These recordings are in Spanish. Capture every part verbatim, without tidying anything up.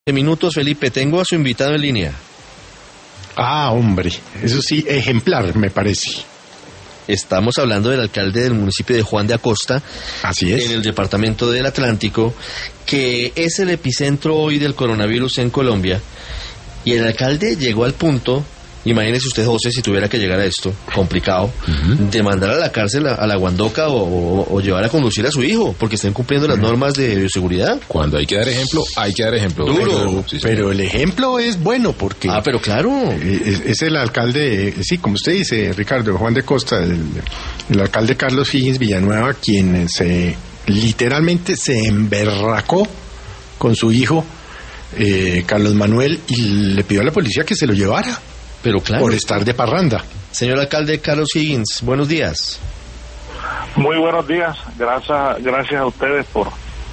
Minutos, Felipe, tengo a su invitado en línea. Ah, hombre, eso sí, ejemplar, me parece. Estamos hablando del alcalde del municipio de Juan de Acosta. Así es. En el departamento del Atlántico, que es el epicentro hoy del coronavirus en Colombia. Y el alcalde llegó al punto, imagínese usted, José, si tuviera que llegar a esto, complicado, uh-huh. de mandar a la cárcel a, a la Guandoca o, o, o llevar a conducir a su hijo, porque están cumpliendo las uh-huh. normas de bioseguridad. Cuando hay que dar ejemplo, hay que dar ejemplo. Duro, pero, sí, pero el ejemplo es bueno, porque... Ah, pero claro. Es, es el alcalde, sí, como usted dice, Ricardo, Juan de Costa, el, el alcalde Carlos Higgins Villanueva, quien se literalmente se emberracó con su hijo, eh, Carlos Manuel, y le pidió a la policía que se lo llevara. Pero claro. Por estar de parranda. Señor alcalde Carlos Higgins, buenos días. Muy buenos días. Gracias, gracias a ustedes por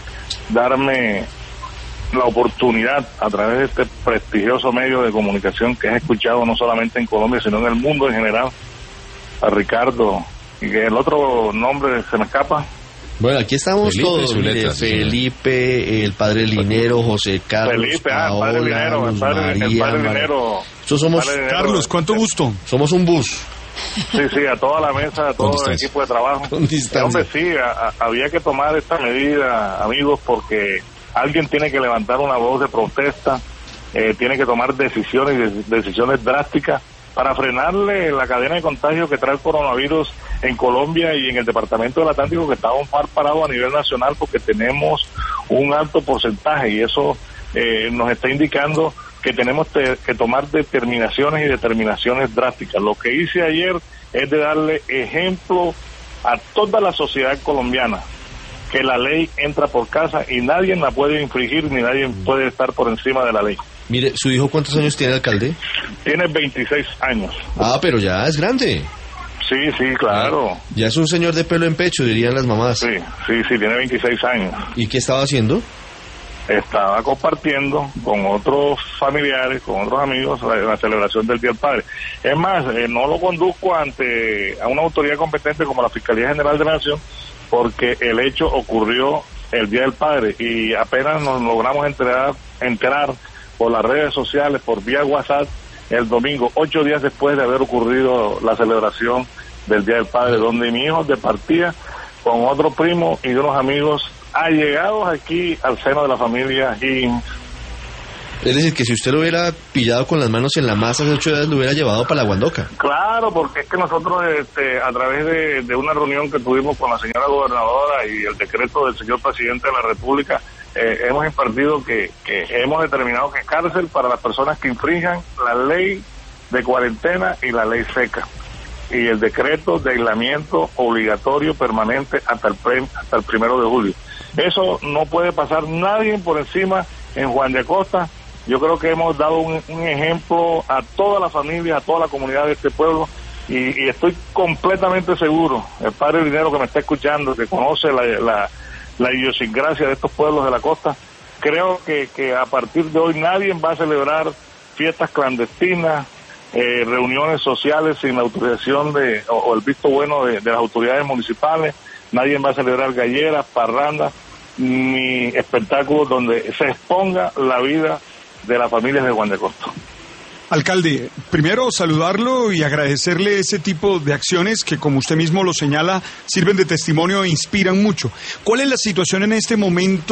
darme la oportunidad a través de este prestigioso medio de comunicación que es escuchado no solamente en Colombia, sino en el mundo en general. A Ricardo, y que el otro nombre se me escapa. Bueno, aquí estamos Felipe todos, Zuleta, mire, sí, Felipe, el padre Linero, José Carlos, Felipe, ah, el padre Paola, Linero, el padre, María, el padre Linero. Nosotros somos, padre Linero, Carlos, ¿cuánto gusto? Somos un bus. Sí, sí, a toda la mesa, a todo el equipo de trabajo. Con distancia. Hombre, sí, a, a, había que tomar esta medida, amigos, porque alguien tiene que levantar una voz de protesta, eh, tiene que tomar decisiones y decisiones drásticas para frenarle la cadena de contagio que trae el coronavirus en Colombia y en el departamento del Atlántico, que está un par parado a nivel nacional porque tenemos un alto porcentaje y eso eh, nos está indicando que tenemos te, que tomar determinaciones y determinaciones drásticas. Lo que hice ayer es de darle ejemplo a toda la sociedad colombiana que la ley entra por casa y nadie la puede infringir ni nadie puede estar por encima de la ley. Mire, ¿su hijo cuántos años tiene, alcalde? Tiene veintiséis años. Ah, pero ya es grande. Sí, sí, claro. Ya es un señor de pelo en pecho, dirían las mamás. Sí, sí, sí, tiene veintiséis años. ¿Y qué estaba haciendo? Estaba compartiendo con otros familiares, con otros amigos, la, la celebración del Día del Padre. Es más, eh, no lo conduzco ante a una autoridad competente como la Fiscalía General de la Nación, porque el hecho ocurrió el Día del Padre y apenas nos logramos enterar, enterar por las redes sociales, por vía WhatsApp, el domingo, ocho días después de haber ocurrido la celebración del Día del Padre, donde mi hijo departía con otro primo y unos amigos allegados aquí al seno de la familia Higgins. Es decir, que si usted lo hubiera pillado con las manos en la masa hace ocho días, lo hubiera llevado para la Guandoca. Claro, porque es que nosotros, este, a través de, de una reunión que tuvimos con la señora gobernadora y el decreto del señor presidente de la República, eh, hemos impartido que, que hemos determinado que cárcel para las personas que infrinjan la ley de cuarentena y la ley seca y el decreto de aislamiento obligatorio permanente hasta el, pre, hasta el primero de julio. Eso no puede pasar nadie por encima en Juan de Acosta. Yo creo que hemos dado un, un ejemplo a toda la familia, a toda la comunidad de este pueblo y, y estoy completamente seguro, el padre Linero que me está escuchando, que conoce la, la, la idiosincrasia de estos pueblos de la costa, creo que, que a partir de hoy nadie va a celebrar fiestas clandestinas, eh, reuniones sociales sin la autorización de o, o el visto bueno de, de las autoridades municipales, nadie va a celebrar galleras, parrandas, ni espectáculos donde se exponga la vida de las familias de Juan de Acosta. Alcalde, primero saludarlo y agradecerle ese tipo de acciones que, como usted mismo lo señala, sirven de testimonio e inspiran mucho. ¿Cuál es la situación en este momento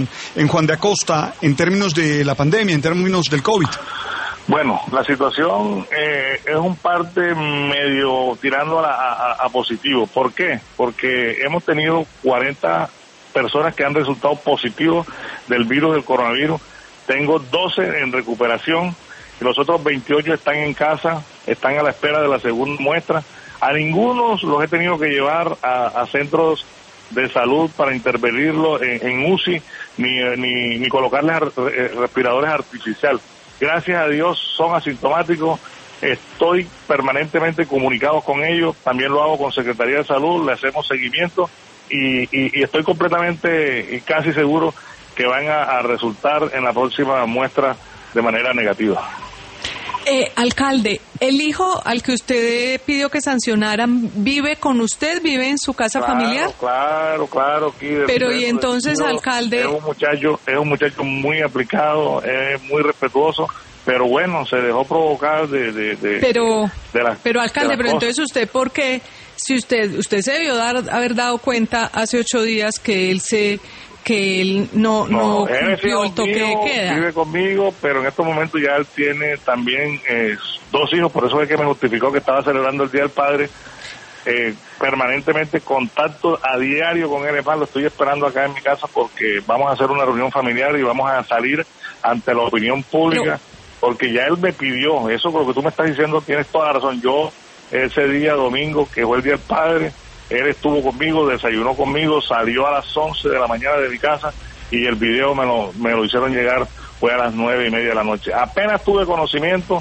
en Juan de Acosta en términos de la pandemia, en términos del COVID? Bueno, la situación eh, es un parte medio tirando a, a, a positivo. ¿Por qué? Porque hemos tenido cuarenta personas que han resultado positivos del virus del coronavirus. Tengo doce en recuperación y los otros veintiocho están en casa, están a la espera de la segunda muestra. A ninguno los he tenido que llevar a, a centros de salud para intervenirlo en, en U C I ni, ni, ni colocarles respiradores artificiales. Gracias a Dios son asintomáticos, estoy permanentemente comunicado con ellos, también lo hago con Secretaría de Salud, le hacemos seguimiento y, y, y estoy completamente y casi seguro que van a, a resultar en la próxima muestra de manera negativa. Eh, alcalde, ¿el hijo al que usted pidió que sancionaran vive con usted, vive en su casa claro, familiar? Claro, claro, aquí Pero y entonces, alcalde... Es un muchacho, es un muchacho muy aplicado, es muy respetuoso, pero bueno, se dejó provocar de, de, de pero, de la, pero alcalde, de pero cosas. entonces usted, ¿por qué? Si usted, usted se debió dar, haber dado cuenta hace ocho días que él se... que él no, no, no cumplió el toque de queda. Vive conmigo, pero en estos momentos ya él tiene también eh, dos hijos, por eso es que me justificó que estaba celebrando el Día del Padre, eh, permanentemente contacto a diario con él. Es más, lo estoy esperando acá en mi casa porque vamos a hacer una reunión familiar y vamos a salir ante la opinión pública, pero, porque ya él me pidió, eso con lo que tú me estás diciendo tienes toda la razón. Yo ese día domingo, que fue el Día del Padre, él estuvo conmigo, desayunó conmigo, salió a las once de la mañana de mi casa y el video me lo, me lo hicieron llegar, fue a las nueve y media de la noche. Apenas tuve conocimiento,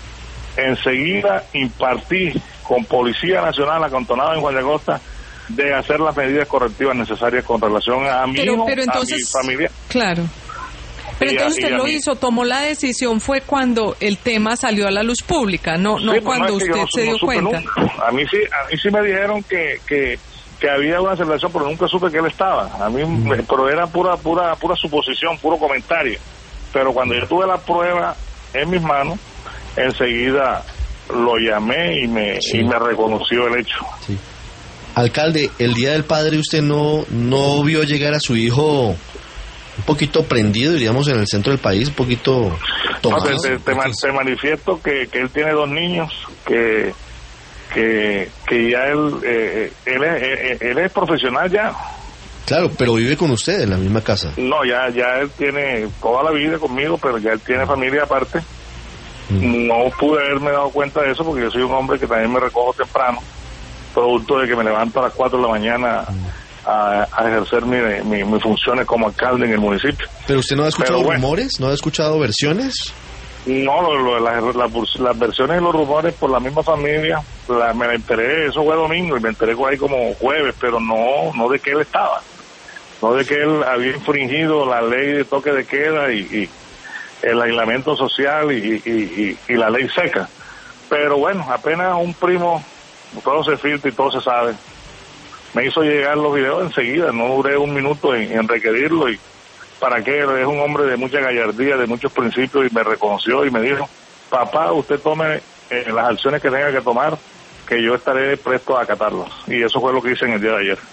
enseguida impartí con Policía Nacional acantonada en Juan de Acosta de hacer las medidas correctivas necesarias con relación a mi pero, hijo, pero entonces, a mi familia. Claro. Pero entonces usted lo mí. hizo, tomó la decisión, fue cuando el tema salió a la luz pública, no no sí, cuando no es usted no, se dio no cuenta. Nunca. A mí sí, a mí sí me dijeron que, que, que había una celebración, pero nunca supe que él estaba. A mí, mm. me, pero era pura pura pura suposición, puro comentario. Pero cuando yo tuve la prueba en mis manos, enseguida lo llamé y me sí. y me reconoció el hecho. Sí. Alcalde, el Día del Padre usted no no vio llegar a su hijo un poquito prendido, diríamos, en el centro del país, un poquito tomado. No, te, te, te, te manifiesto que, que él tiene dos niños, que que, que ya él eh, él, es, él es profesional ya. Claro, pero vive con usted en la misma casa. No, ya ya él tiene toda la vida conmigo, pero ya él tiene familia aparte. Mm. No pude haberme dado cuenta de eso porque yo soy un hombre que también me recojo temprano, producto de que me levanto a las cuatro de la mañana mm. a, a ejercer mi, mi, mis funciones como alcalde en el municipio. ¿Pero usted no ha escuchado bueno, rumores? ¿No ha escuchado versiones? No, lo, lo, las, las, las versiones y los rumores por la misma familia, la, me la enteré, eso fue domingo, y me enteré ahí como jueves, pero no no de que él estaba, no de que él había infringido la ley de toque de queda y, y el aislamiento social y, y, y, y la ley seca. Pero bueno, apenas un primo, todo se filtra y todo se sabe, me hizo llegar los videos enseguida, no duré un minuto en, en requerirlo y para qué, es un hombre de mucha gallardía, de muchos principios y me reconoció y me dijo, papá, usted tome eh, las acciones que tenga que tomar, que yo estaré presto a acatarlas. Y eso fue lo que hice en el día de ayer.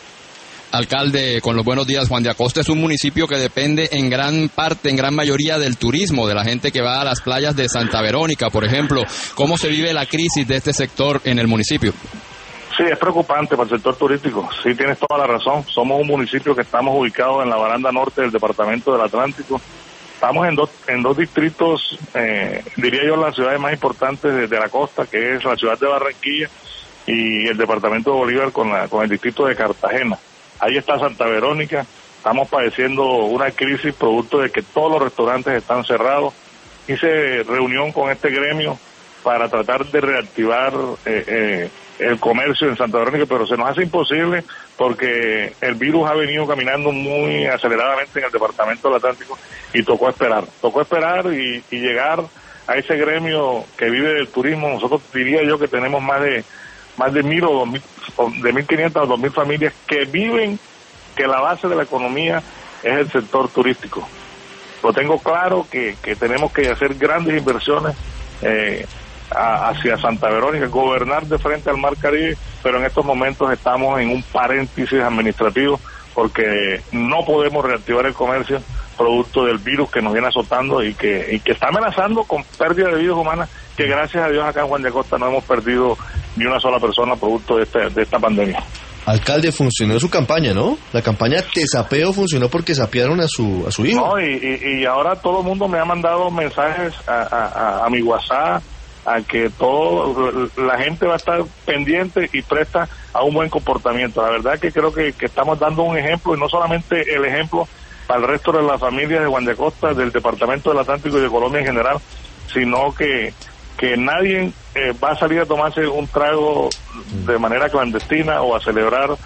Alcalde, con los buenos días, Juan de Acosta es un municipio que depende en gran parte, en gran mayoría del turismo, de la gente que va a las playas de Santa Verónica, por ejemplo. ¿Cómo se vive la crisis de este sector en el municipio? Sí, es preocupante para el sector turístico. Sí, tienes toda la razón. Somos un municipio que estamos ubicados en la baranda norte del departamento del Atlántico. Estamos en dos en dos distritos, eh, diría yo, las ciudades más importantes de, de la costa, que es la ciudad de Barranquilla y el departamento de Bolívar con, la, con el distrito de Cartagena. Ahí está Santa Verónica. Estamos padeciendo una crisis producto de que todos los restaurantes están cerrados. Hice reunión con este gremio para tratar de reactivar eh, eh, el comercio en Santa Verónica, pero se nos hace imposible porque el virus ha venido caminando muy aceleradamente en el departamento del Atlántico y tocó esperar, tocó esperar y, y llegar a ese gremio que vive del turismo. Nosotros diría yo que tenemos más de más de mil o dos mil, de mil quinientas o dos mil familias que viven, que la base de la economía es el sector turístico. Lo tengo claro que, que tenemos que hacer grandes inversiones eh, hacia Santa Verónica, gobernar de frente al Mar Caribe, pero en estos momentos estamos en un paréntesis administrativo porque no podemos reactivar el comercio producto del virus que nos viene azotando y que, y que está amenazando con pérdida de vidas humanas, que gracias a Dios acá en Juan de Acosta no hemos perdido ni una sola persona producto de, este, de esta pandemia. Alcalde, funcionó su campaña, ¿no? La campaña Tesapeo funcionó porque sapearon a su a su hijo. No, y, y, y ahora todo el mundo me ha mandado mensajes a, a, a, a mi WhatsApp, a que todo la gente va a estar pendiente y presta a un buen comportamiento. La verdad que creo que, que estamos dando un ejemplo, y no solamente el ejemplo para el resto de las familias de Juan de Acosta, del departamento del Atlántico y de Colombia en general, sino que que nadie eh, va a salir a tomarse un trago de manera clandestina o a celebrar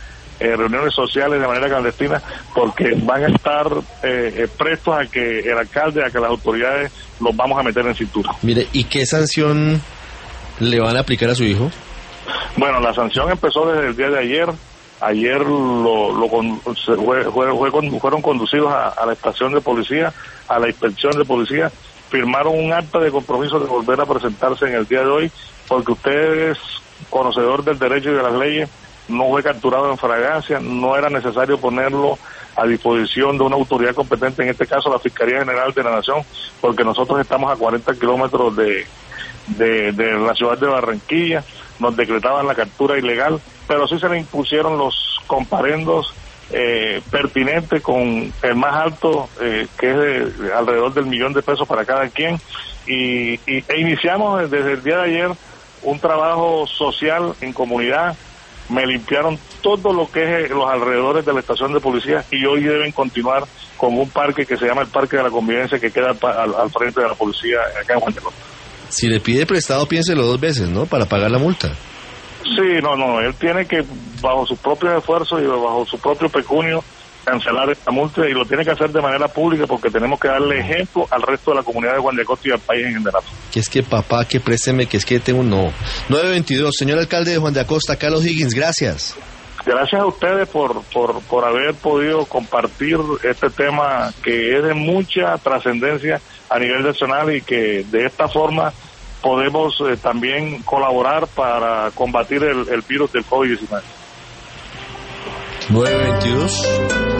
eh, reuniones sociales de manera clandestina, porque van a estar eh, eh, prestos a que el alcalde, a que las autoridades los vamos a meter en cintura. Mire, ¿y qué sanción le van a aplicar a su hijo? Bueno, la sanción empezó desde el día de ayer. Ayer lo, lo fue, fue, fue, fueron conducidos a, a la estación de policía, a la inspección de policía, firmaron un acta de compromiso de volver a presentarse en el día de hoy, porque usted es conocedor del derecho y de las leyes, no fue capturado en fragancia, no era necesario ponerlo a disposición de una autoridad competente, en este caso la Fiscalía General de la Nación, porque nosotros estamos a cuarenta kilómetros de, de, de la ciudad de Barranquilla, nos decretaban la captura ilegal, pero sí se le impusieron los comparendos eh, pertinentes con el más alto, eh, que es de alrededor del millón de pesos para cada quien, y, y e iniciamos desde el día de ayer un trabajo social en comunidad. Me limpiaron todo lo que es los alrededores de la estación de policía y hoy deben continuar con un parque que se llama el Parque de la Convivencia, que queda al, al frente de la policía acá en Juan de Costa. Si le pide prestado, piénselo dos veces, ¿no? Para pagar la multa. Sí, no, no, él tiene que, bajo sus propios esfuerzos y bajo su propio pecunio, cancelar esta multa, y lo tiene que hacer de manera pública, porque tenemos que darle ejemplo al resto de la comunidad de Juan de Acosta y al país en general. Que es que papá, que présteme, que es que tengo no. nueve veintidós, señor alcalde de Juan de Acosta, Carlos Higgins, gracias. Gracias a ustedes por, por, por haber podido compartir este tema que es de mucha trascendencia a nivel nacional, y que de esta forma podemos eh, también colaborar para combatir el, el virus del COVID diecinueve. nueve veintidós